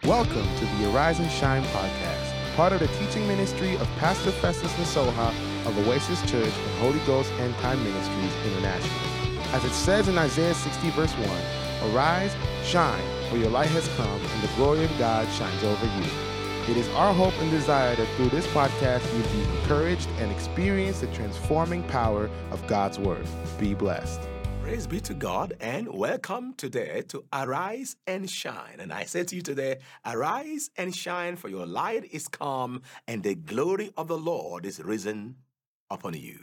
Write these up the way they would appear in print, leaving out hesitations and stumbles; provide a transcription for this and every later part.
Welcome to the Arise and Shine podcast, part of the teaching ministry of Pastor Festus Nasoha of Oasis Church and Holy Ghost End Time Ministries International. As it says in Isaiah 60 verse 1, Arise, shine, for your light has come, and the glory of God shines over you. It is our hope and desire that through this podcast you'll be encouraged and experience the transforming power of God's Word. Be blessed. Praise be to God, and welcome today to Arise and Shine. And I say to you today, arise and shine, for your light is come, and the glory of the Lord is risen upon you.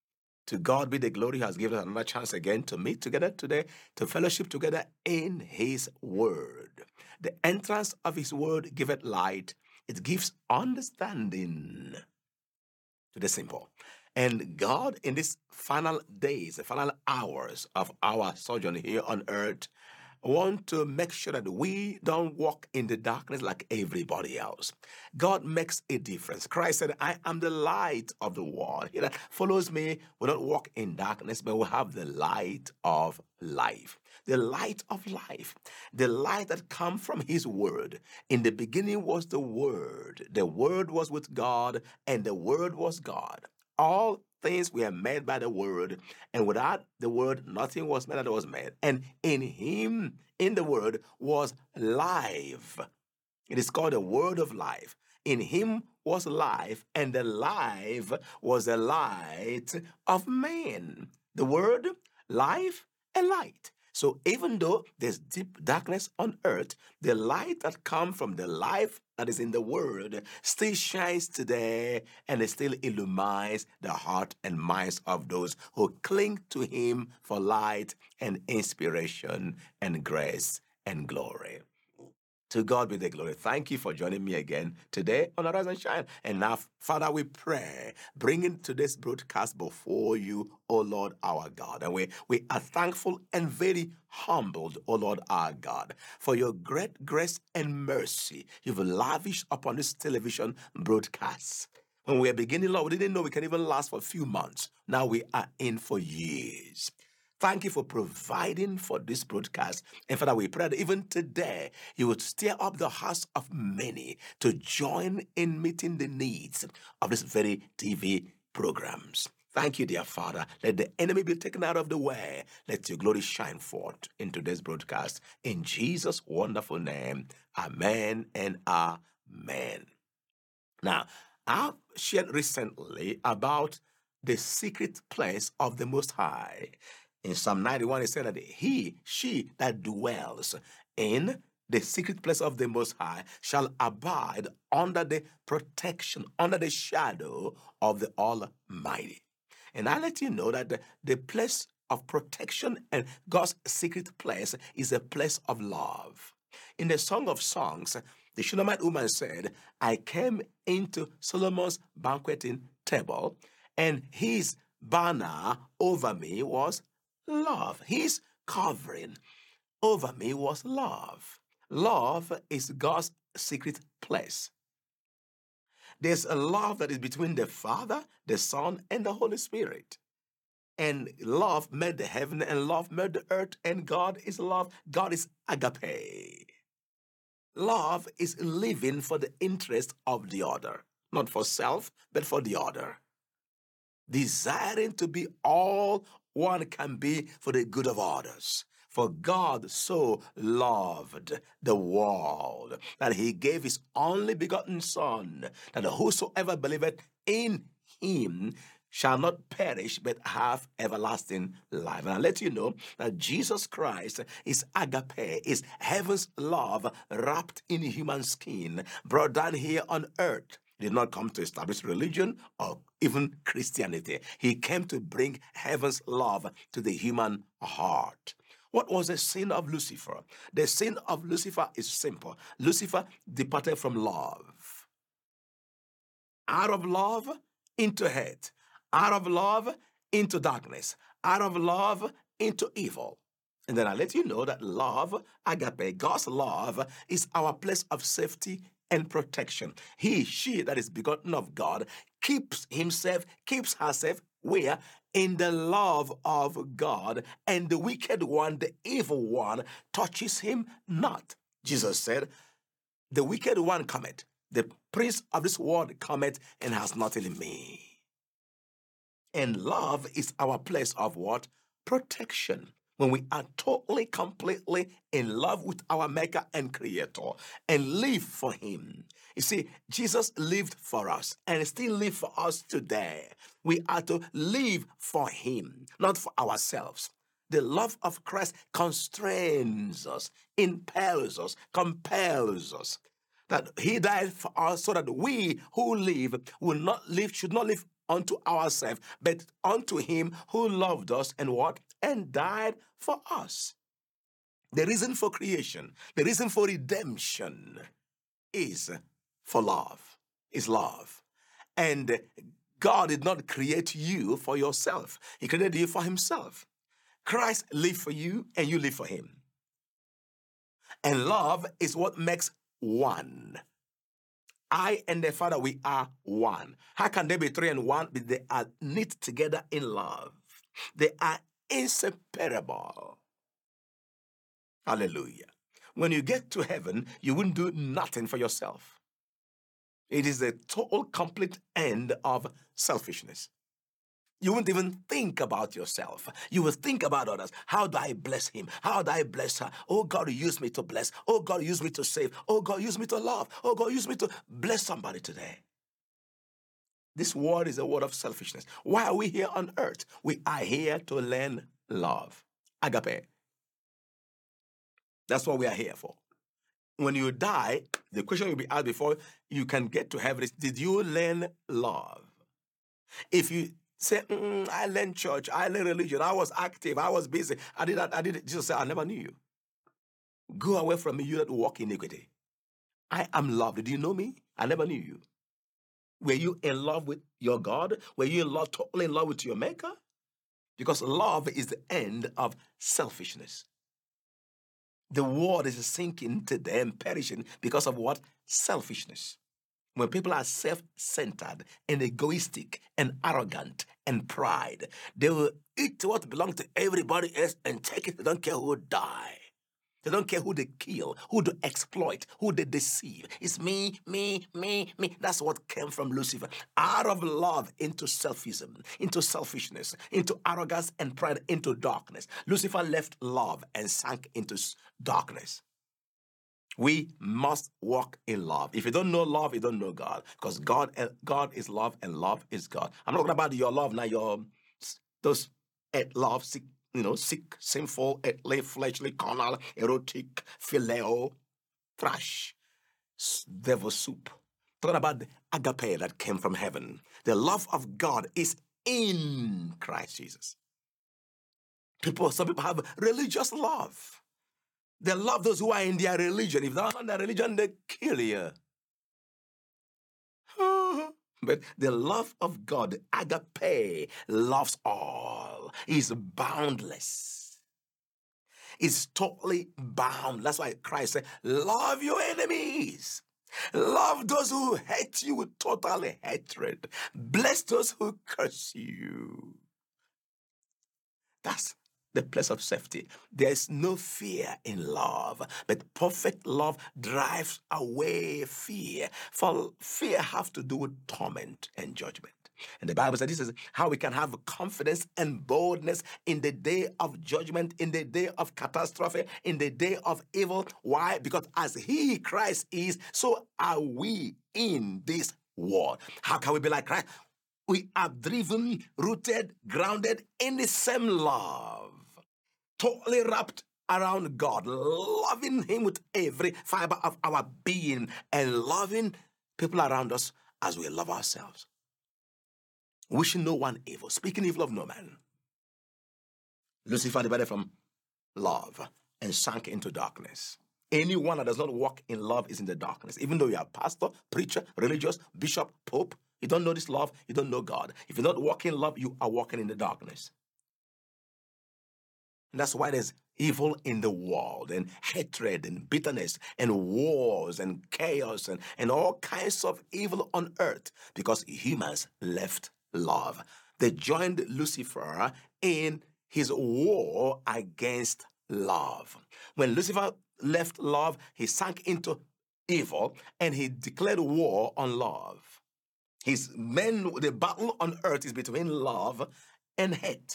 To God be the glory. He has given us another chance again to meet together today, to fellowship together in His Word. The entrance of His Word giveth light. It gives understanding to the simple. And God, in these final days, the final hours of our sojourn here on earth, want to make sure that we don't walk in the darkness like everybody else. God makes a difference. Christ said, I am the light of the world. He that follows me will not walk in darkness, but will have the light of life. The light of life, the light that comes from His Word. In the beginning was the Word. The Word was with God, and the Word was God. All things were made by the Word, and without the Word, nothing was made that was made. And in Him, in the Word, was life. It is called the Word of life. In Him was life, and the life was the light of man. The Word, life, and light. So even though there's deep darkness on earth, the light that comes from the life that is in the Word still shines today, and it still illumines the heart and minds of those who cling to Him for light and inspiration and grace and glory. To God be the glory. Thank you for joining me again today on Arise and Shine. And now, Father, we pray, bringing today's broadcast before you, O Lord our God. And we are thankful and very humbled, O Lord our God, for your great grace and mercy you've lavished upon this television broadcast. When we were beginning, Lord, we didn't know we can even last for a few months. Now we are in for years. Thank you for providing for this broadcast. And Father, we pray that even today, you would stir up the hearts of many to join in meeting the needs of this very TV programs. Thank you, dear Father. Let the enemy be taken out of the way. Let your glory shine forth in today's broadcast. In Jesus' wonderful name, amen and amen. Now, I've shared recently about the secret place of the Most High. In Psalm 91, it said that she that dwells in the secret place of the Most High shall abide under the protection, under the shadow of the Almighty. And I let you know that the place of protection and God's secret place is a place of love. In the Song of Songs, the Shunammite woman said, I came into Solomon's banqueting table, and his banner over me was love. His covering over me was love. Love is God's secret place. There's a love that is between the Father, the Son, and the Holy Spirit. And love made the heaven, and love made the earth, and God is love. God is agape. Love is living for the interest of the other, not for self, but for the other. Desiring to be all one can be for the good of others. For God so loved the world that He gave His only begotten Son, that whosoever believeth in Him shall not perish but have everlasting life. And I let you know that Jesus Christ is agape, is heaven's love wrapped in human skin, brought down here on earth. He did not come to establish religion or even Christianity. He came to bring heaven's love to the human heart. What was the sin of Lucifer? The sin of Lucifer is simple. Lucifer departed from love. Out of love into hate. Out of love into darkness. Out of love into evil. And then I let you know that love, agape, God's love, is our place of safety and protection. He, she that is begotten of God keeps herself where? In the love of God, and the wicked one, the evil one, touches him not. Jesus said, The wicked one cometh. The prince of this world cometh and has nothing in me. And love is our place of what? Protection. When we are totally, completely in love with our Maker and Creator and live for Him. You see, Jesus lived for us and still lives for us today. We are to live for Him, not for ourselves. The love of Christ constrains us, impels us, compels us. That He died for us so that we who live should not live unto ourselves, but unto Him who loved us and what? And died for us. The reason for creation, the reason for redemption is for love, is love. And God did not create you for yourself. He created you for Himself. Christ lived for you and you live for Him. And love is what makes one. I and the Father, we are one. How can they be three and one? But they are knit together in love. They are inseparable. Hallelujah. When you get to heaven, you won't do nothing for yourself. It is the total, complete end of selfishness. You won't even think about yourself. You will think about others. How do I bless him? How do I bless her? Oh, God, use me to bless. Oh, God, use me to save. Oh, God, use me to love. Oh, God, use me to bless somebody today. This word is a word of selfishness. Why are we here on earth? We are here to learn love. Agape. That's what we are here for. When you die, the question will be asked before you can get to heaven is, did you learn love? If you say, I learned church, I learned religion, I was active, I was busy, I did that, Jesus said, I never knew you. Go away from me, you that walk in iniquity. I am loved. Did you know me? I never knew you. Were you in love with your God? Were you totally in love with your Maker? Because love is the end of selfishness. The world is sinking to them, perishing because of what? Selfishness. When people are self-centered and egoistic and arrogant and pride, they will eat what belongs to everybody else and take it. They don't care who die. They don't care who they kill, who they exploit, who they deceive. It's me, me, me, me. That's what came from Lucifer. Out of love into selfism, into selfishness, into arrogance and pride, into darkness. Lucifer left love and sank into darkness. We must walk in love. If you don't know love, you don't know God. Because God is love and love is God. I'm not talking about your love now, those love, sick, sinful, fleshly, carnal, erotic, phileo, trash, devil soup. Talking about the agape that came from heaven. The love of God is in Christ Jesus. Some people have religious love. They love those who are in their religion. If they're not in their religion, they kill you. But the love of God, the agape, loves all. Is boundless. It's totally bound. That's why Christ said, love your enemies. Love those who hate you with total hatred. Bless those who curse you. That's the place of safety. There is no fear in love, but perfect love drives away fear. For fear has to do with torment and judgment. And the Bible says this is how we can have confidence and boldness in the day of judgment, in the day of catastrophe, in the day of evil. Why? Because as He, Christ, is, so are we in this world. How can we be like Christ? We are driven, rooted, grounded in the same love. Totally wrapped around God, loving Him with every fiber of our being and loving people around us as we love ourselves. Wishing no one evil, speaking evil of no man. Lucifer departed from love and sank into darkness. Anyone that does not walk in love is in the darkness. Even though you are pastor, preacher, religious, bishop, pope, you don't know this love, you don't know God. If you don't walk in love, you are walking in the darkness. And that's why there's evil in the world, and hatred, and bitterness, and wars, and chaos, and all kinds of evil on earth, because humans left love. They joined Lucifer in his war against love. When Lucifer left love, he sank into evil, and he declared war on love. The battle on earth is between love and hate.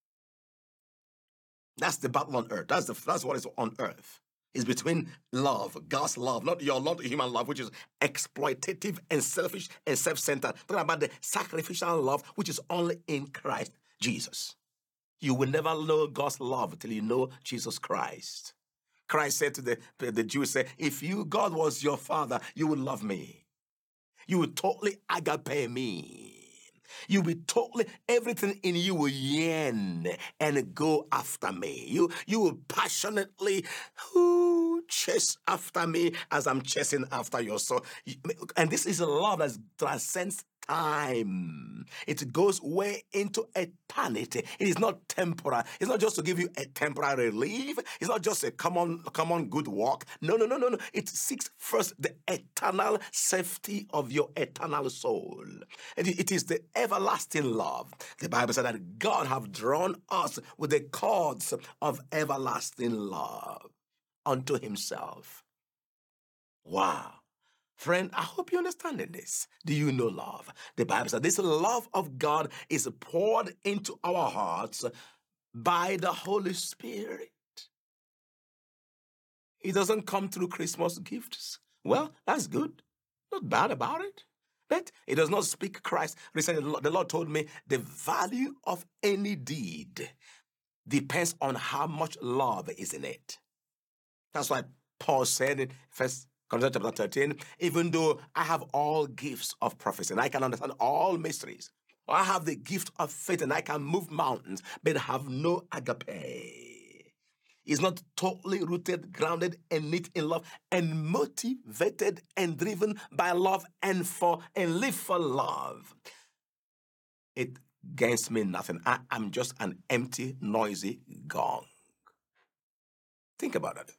That's the battle on earth. That's what is on earth. It's between love, God's love, not human love, which is exploitative and selfish and self-centered. Talking about the sacrificial love, which is only in Christ Jesus. You will never know God's love till you know Jesus Christ. Christ said to the Jews, if God was your father, you would love me. You would totally agape me. You will totally, everything in you will yearn and go after me. You will passionately chase after me as I'm chasing after your soul. And this is a love that transcends time. It goes way into eternity. It is not temporal. It's not just to give you a temporary relief. It's not just a come on good walk. No. It seeks first the eternal safety of your eternal soul. And it is the everlasting love. The Bible said that God have drawn us with the cords of everlasting love unto himself. Wow. Friend, I hope you're understanding this. Do you know love? The Bible says this love of God is poured into our hearts by the Holy Spirit. It doesn't come through Christmas gifts. Well, that's good. Not bad about it. But it does not speak Christ. Recently, the Lord told me the value of any deed depends on how much love is in it. That's why Paul said in 1 Corinthians chapter 13, even though I have all gifts of prophecy and I can understand all mysteries, or I have the gift of faith and I can move mountains, but have no agape. It's not totally rooted, grounded, and knit in love, and motivated and driven by love and live for love. It gains me nothing. I'm just an empty, noisy gong. Think about it.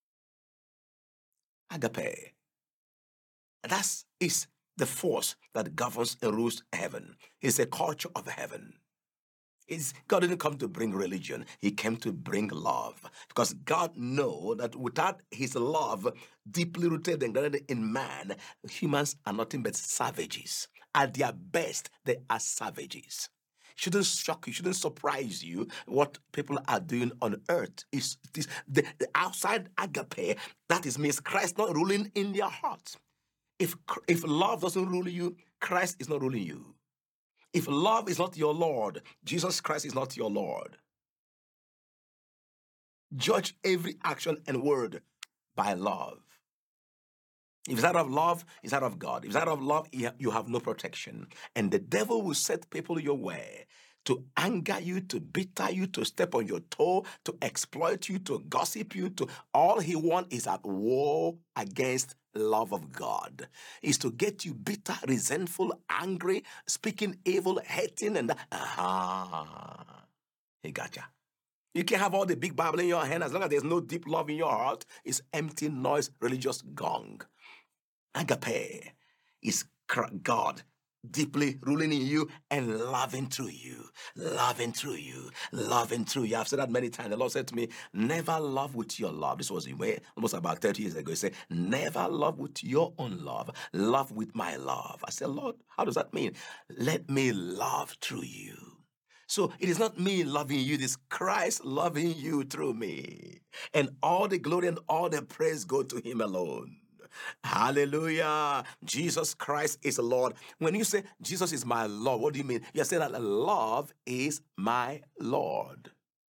Agape. That is the force that governs and rules heaven. It's a culture of heaven. God didn't come to bring religion. He came to bring love. Because God knows that without his love, deeply rooted and grounded in man, humans are nothing but savages. At their best, they are savages. Shouldn't shock you, shouldn't surprise you what people are doing on earth. Is the outside agape, that means Christ not ruling in their hearts. If love doesn't rule you, Christ is not ruling you. If love is not your Lord, Jesus Christ is not your Lord. Judge every action and word by love. If it's out of love, it's out of God. If it's out of love, you have no protection. And the devil will set people your way to anger you, to bitter you, to step on your toe, to exploit you, to gossip you. All he wants is at war against love of God. Is to get you bitter, resentful, angry, speaking evil, hating, and he got you. You can have all the big Bible in your hand as long as there's no deep love in your heart. It's empty noise, religious gong. Agape is God deeply ruling in you and loving through you, loving through you, loving through you. I've said that many times. The Lord said to me, never love with your love. This was almost about 30 years ago. He said, never love with your own love with my love. I said, Lord, how does that mean? Let me love through you. So it is not me loving you, it is Christ loving you through me. And all the glory and all the praise go to him alone. Hallelujah. Jesus Christ is Lord. When you say Jesus is my Lord, what do you mean? You're saying that love is my Lord.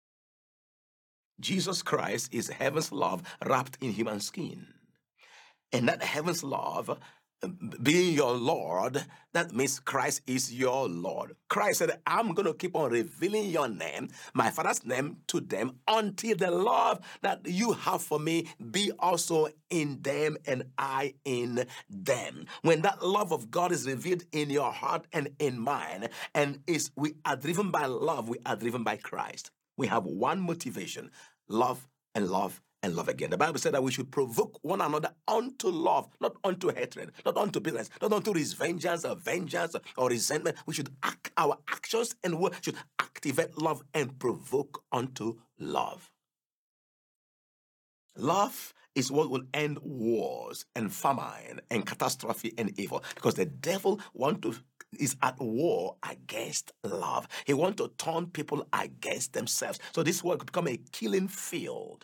Jesus Christ is heaven's love wrapped in human skin. And that heaven's love being your Lord, that means Christ is your Lord. Christ said, I'm going to keep on revealing your name, my Father's name, to them until the love that you have for me be also in them and I in them. When that love of God is revealed in your heart and in mine, and we are driven by love, we are driven by Christ. We have one motivation, love and love and love again. The Bible said that we should provoke one another unto love, not unto hatred, not unto bitterness, not unto vengeance or resentment. We should our actions and words should activate love and provoke unto love. Love is what will end wars and famine and catastrophe and evil, because the devil is at war against love. He wants to turn people against themselves. So this world could become a killing field.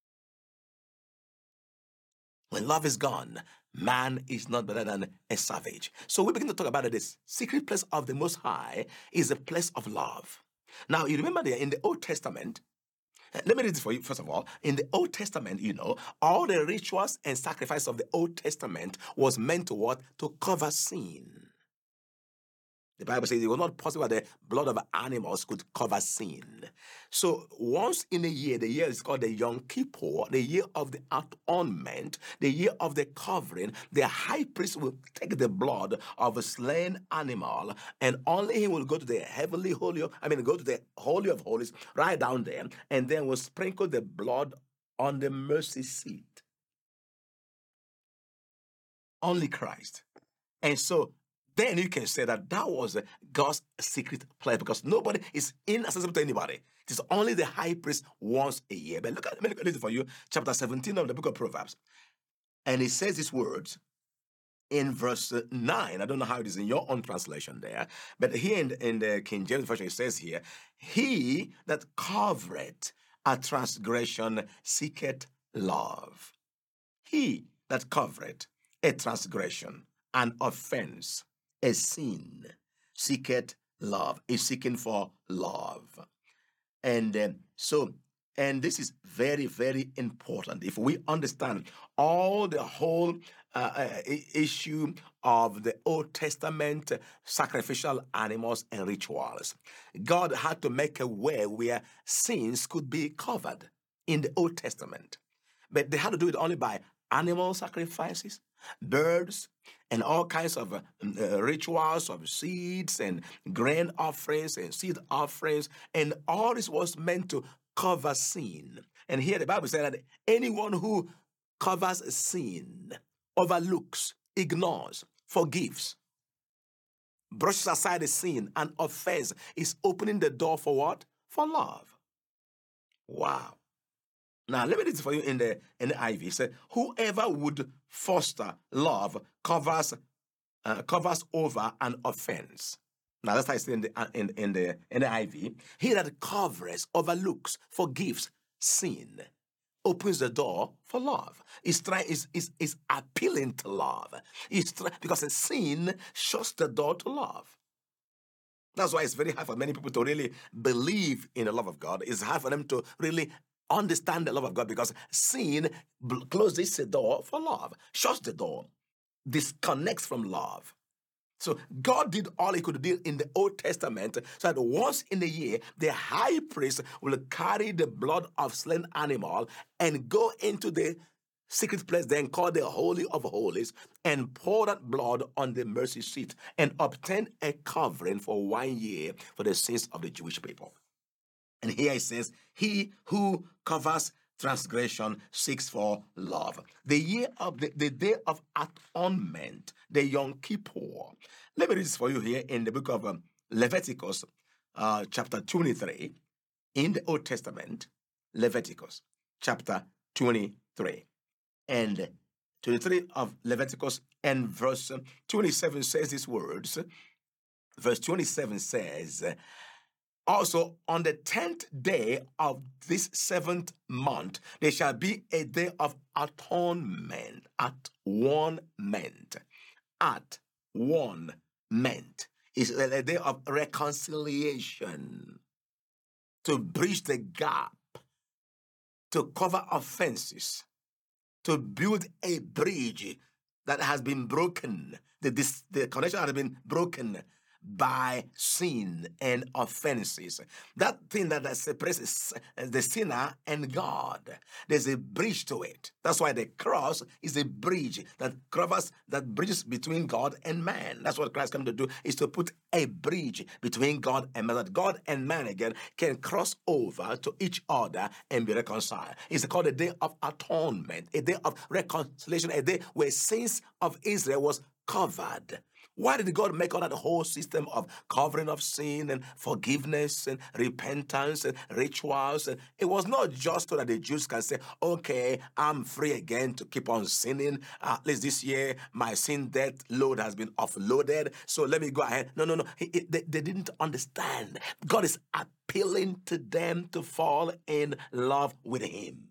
When love is gone, man is not better than a savage. So we begin to talk about it. This secret place of the Most High is a place of love. Now, you remember there in the Old Testament, let me read this for you, first of all. In the Old Testament, all the rituals and sacrifices of the Old Testament was meant to what? To cover sin. The Bible says it was not possible that the blood of animals could cover sin. So once in a year, the year is called the Yom Kippur, the year of the atonement, the year of the covering. The high priest will take the blood of a slain animal, and only he will go to the go to the Holy of Holies, right down there, and then will sprinkle the blood on the mercy seat. Only Christ. And so then you can say that was God's secret place, because nobody is inaccessible to anybody. It is only the high priest once a year. But let me look at this for you. Chapter 17 of the book of Proverbs. And it says these words in verse 9. I don't know how it is in your own translation there, but here in the King James Version, it says here, he that covereth a transgression seeketh love. He that covereth a transgression, an offense, a sin, seeketh love, is seeking for love. And this is very, very important. If we understand the whole issue of the Old Testament sacrificial animals and rituals, God had to make a way where sins could be covered in the Old Testament. But they had to do it only by animal sacrifices, birds, and all kinds of rituals of seeds and grain offerings and seed offerings. And all this was meant to cover sin. And here the Bible said that anyone who covers sin, overlooks, ignores, forgives, brushes aside the sin and offense, is opening the door for what? For love. Wow. Now, let me read this for you in the NIV. It says, whoever would foster love covers over an offense. Now, that's how it's in the NIV. He that covers, overlooks, forgives sin, opens the door for love. Is appealing to love. Because a sin shuts the door to love. That's why it's very hard for many people to really believe in the love of God. It's hard for them to really understand the love of God, because sin closes the door for love, shuts the door, disconnects from love. So God did all he could do in the Old Testament, so that once in a year, the high priest will carry the blood of slain animal and go into the secret place then called the Holy of Holies and pour that blood on the mercy seat and obtain a covering for 1 year for the sins of the Jewish people. And here it says, he who covers transgression seeks for love. The year of the day of atonement, the Yom Kippur. Let me read this for you here in the book of Leviticus, chapter 23, in the Old Testament. Leviticus, chapter 23. And 23 of Leviticus and verse 27 says these words. Verse 27 says, also, on the 10th day of this 7th month, there shall be a day of atonement. At-one-ment. At-one-ment. It's a day of reconciliation. To bridge the gap. To cover offenses. To build a bridge that has been broken. The connection has been broken by sin and offenses. That thing that separates the sinner and God. There's a bridge to it. That's why the cross is a bridge that bridges between God and man. That's what Christ came to do, is to put a bridge between God and man, that God and man again can cross over to each other and be reconciled. It's called a day of atonement, a day of reconciliation, a day where sins of Israel was covered. Why did God make all that whole system of covering of sin and forgiveness and repentance and rituals? And it was not just so that the Jews can say, okay, I'm free again to keep on sinning. At least this year, my sin debt load has been offloaded. So let me go ahead. No, no, no. They didn't understand. God is appealing to them to fall in love with Him.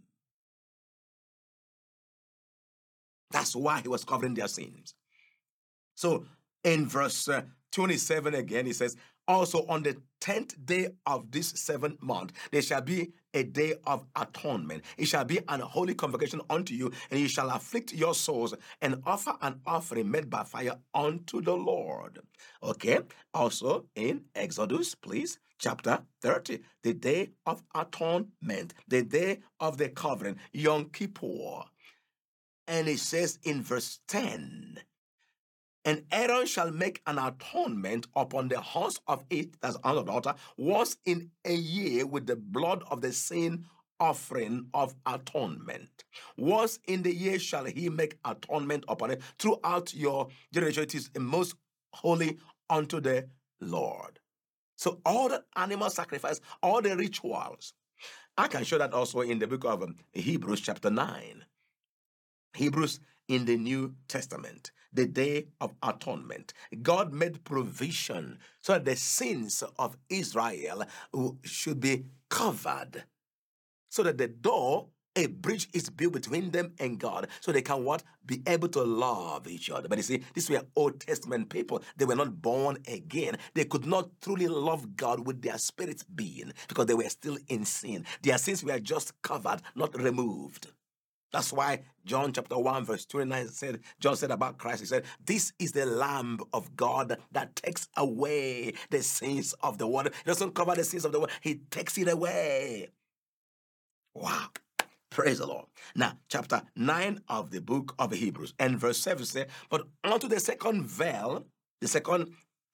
That's why He was covering their sins. So in verse 27 again, He says, also on the 10th day of this 7th month, there shall be a day of atonement. It shall be an holy convocation unto you, and you shall afflict your souls and offer an offering made by fire unto the Lord. Okay, also in Exodus, please, chapter 30, the day of atonement, the day of the covering, Yom Kippur. And it says in verse 10, and Aaron shall make an atonement upon the horns of it, that's on the altar, once in a year with the blood of the sin offering of atonement. Once in the year shall he make atonement upon it. Throughout your generation, it is most holy unto the Lord. So all the animal sacrifice, all the rituals, I can show that also in the book of Hebrews chapter 9. Hebrews in the New Testament, the Day of Atonement. God made provision so that the sins of Israel should be covered, so that the door, a bridge is built between them and God, so they can what? Be able to love each other. But you see, these were Old Testament people. They were not born again. They could not truly love God with their spirit being because they were still in sin. Their sins were just covered, not removed. That's why John chapter 1 verse 29 said, John said about Christ, he said, this is the Lamb of God that takes away the sins of the world. He doesn't cover the sins of the world. He takes it away. Wow. Praise the Lord. Now, chapter 9 of the book of Hebrews and verse 7 says, but unto the second veil, the second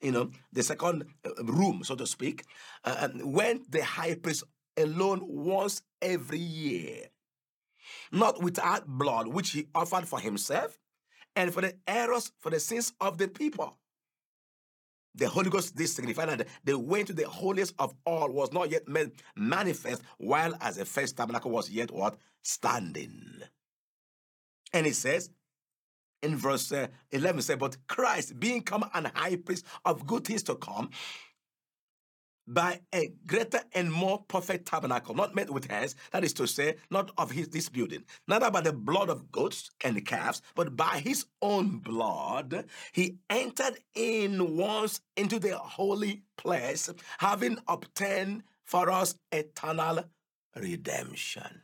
room, so to speak, went the high priest alone once every year, not without blood, which he offered for himself and for the errors, for the sins of the people. The Holy Ghost did signify that the way to the holiest of all was not yet made manifest, while as the first tabernacle was yet what? Standing. And it says, in verse 11, says, but Christ, being come an high priest of good things to come, by a greater and more perfect tabernacle, not made with hands, that is to say, not of this building, neither by the blood of goats and calves, but by his own blood, he entered in once into the holy place, having obtained for us eternal redemption.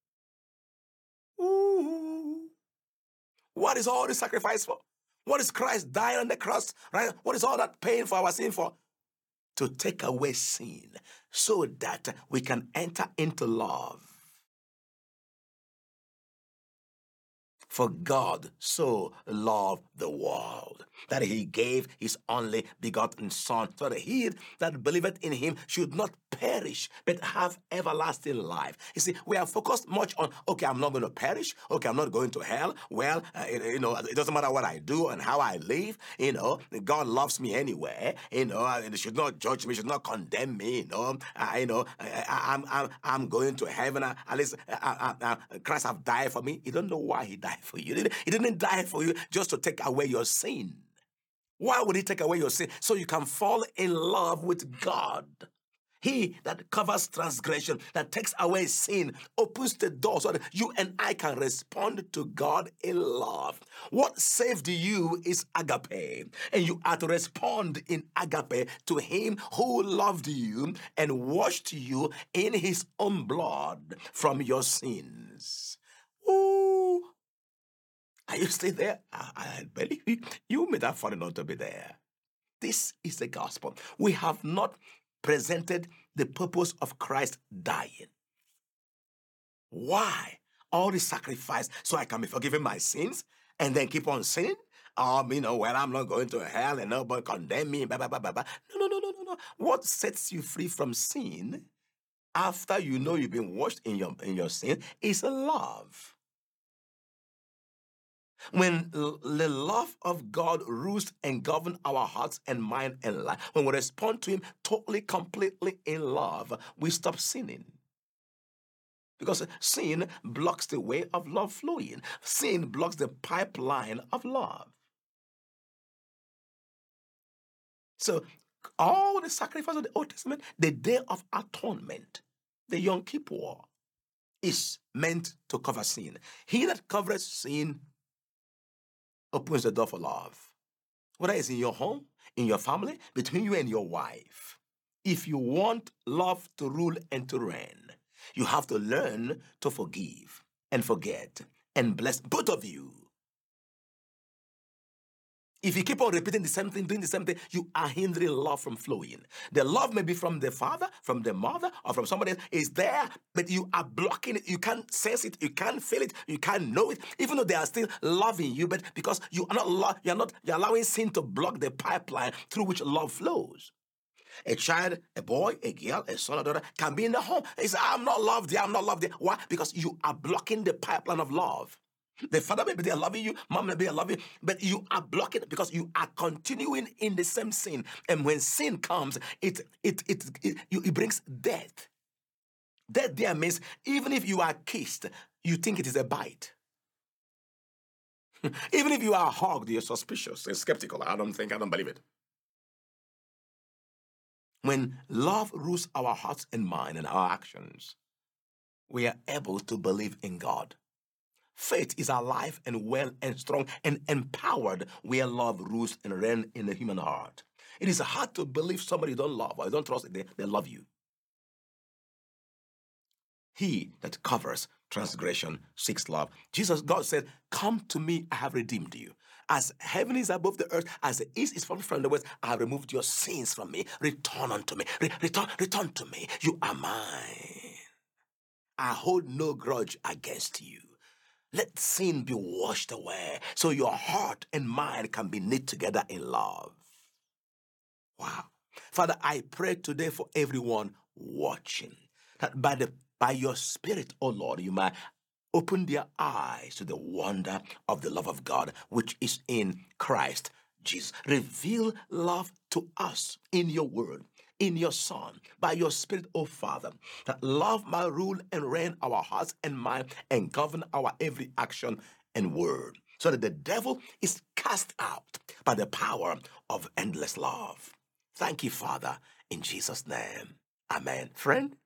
Ooh. What is all this sacrifice for? What is Christ dying on the cross, right? What is all that pain for our sin for? To take away sin so that we can enter into love. For God so loved the world that he gave his only begotten Son, so that he that believeth in him should not perish, but have everlasting life. You see, we are focused much on, okay, I'm not going to perish. Okay, I'm not going to hell. Well, it doesn't matter what I do and how I live. God loves me anyway. He should not judge me, should not condemn me. I'm going to heaven. At least Christ have died for me. You don't know why he died for you. He didn't die for you just to take away your sin. Why would he take away your sin? So you can fall in love with God. He that covers transgression, that takes away sin, opens the door so that you and I can respond to God in love. What saved you is agape, and you are to respond in agape to him who loved you and washed you in his own blood from your sins. Ooh. Are you still there? I believe you may have fallen out to be there. This is the gospel. We have not presented the purpose of Christ dying. Why? All the sacrifice so I can be forgiven my sins and then keep on sinning? I'm not going to hell and nobody condemn me. Blah, blah, blah, blah, blah. No. What sets you free from sin after you know you've been washed in your sin is love. When the love of God rules and governs our hearts and mind and life, when we respond to Him totally, completely in love, we stop sinning. Because sin blocks the way of love flowing. Sin blocks the pipeline of love. So, all the sacrifice of the Old Testament, the Day of Atonement, the Yom Kippur, is meant to cover sin. He that covers sin opens the door for love. Whether it's in your home, in your family, between you and your wife. If you want love to rule and to reign, you have to learn to forgive and forget and bless both of you. If you keep on repeating the same thing, doing the same thing, you are hindering love from flowing. The love may be from the father, from the mother, or from somebody else. It's there, but you are blocking it. You can't sense it. You can't feel it. You can't know it. Even though they are still loving you, but because you are you're allowing sin to block the pipeline through which love flows. A child, a boy, a girl, a son or daughter can be in the home. They say, I'm not loved there, I'm not loved there. Why? Because you are blocking the pipeline of love. The father may be there loving you, mom may be there loving you, but you are blocking it because you are continuing in the same sin. And when sin comes, it brings death. Death there means even if you are kissed, you think it is a bite. Even if you are hugged, you're suspicious and skeptical. I don't believe it. When love rules our hearts and mind and our actions, we are able to believe in God. Faith is alive and well and strong and empowered where love rules and reigns in the human heart. It is hard to believe somebody you don't love or you don't trust, they love you. He that covers transgression seeks love. God said, come to me, I have redeemed you. As heaven is above the earth, as the east is from the west, I have removed your sins from me. Return unto me. Return to me. You are mine. I hold no grudge against you. Let sin be washed away so your heart and mind can be knit together in love. Wow. Father, I pray today for everyone watching that by your Spirit, oh Lord, you might open their eyes to the wonder of the love of God, which is in Christ Jesus. Reveal love to us in your word, in your Son, by your Spirit, oh Father, that love might rule and reign our hearts and mind and govern our every action and word, so that the devil is cast out by the power of endless love. Thank you, Father, in Jesus' name. Amen. Friend,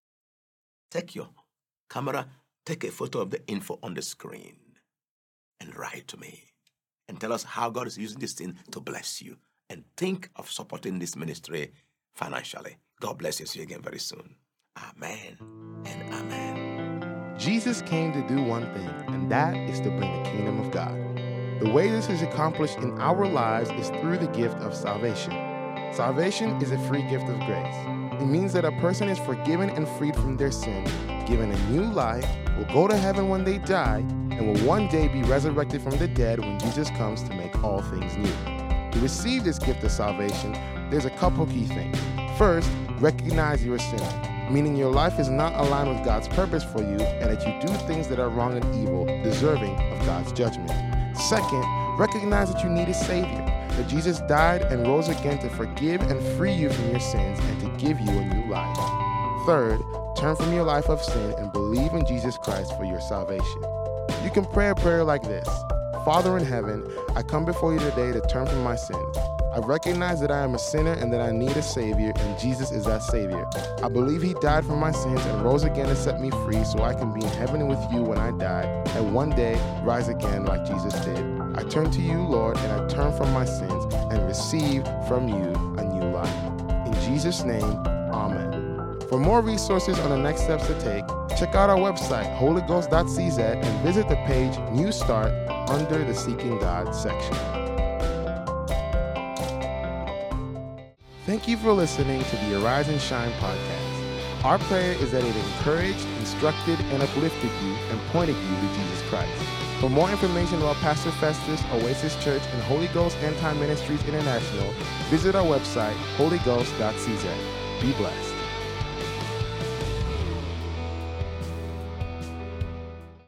take your camera, take a photo of the info on the screen and write to me and tell us how God is using this thing to bless you. And think of supporting this ministry financially. God bless you. See you again very soon. Amen and amen. Jesus came to do one thing, and that is to bring the kingdom of God. The way this is accomplished in our lives is through the gift of salvation. Salvation is a free gift of grace. It means that a person is forgiven and freed from their sin, given a new life, will go to heaven when they die, and will one day be resurrected from the dead when Jesus comes to make all things new. To receive this gift of salvation, there's a couple key things. First, recognize you're a sinner, meaning your life is not aligned with God's purpose for you and that you do things that are wrong and evil, deserving of God's judgment. Second, recognize that you need a Savior, that Jesus died and rose again to forgive and free you from your sins and to give you a new life. Third, turn from your life of sin and believe in Jesus Christ for your salvation. You can pray a prayer like this. Father in heaven, I come before you today to turn from my sins. I recognize that I am a sinner and that I need a Savior, and Jesus is that Savior. I believe He died for my sins and rose again to set me free so I can be in heaven with you when I die, and one day rise again like Jesus did. I turn to you, Lord, and I turn from my sins and receive from you a new life. In Jesus' name, amen. For more resources on the next steps to take, check out our website, holyghost.cz, and visit the page New Start under the Seeking God section. Thank you for listening to the Arise and Shine podcast. Our prayer is that it encouraged, instructed, and uplifted you and pointed you to Jesus Christ. For more information about Pastor Festus, Oasis Church, and Holy Ghost End Time Ministries International, visit our website, holyghost.cz. Be blessed.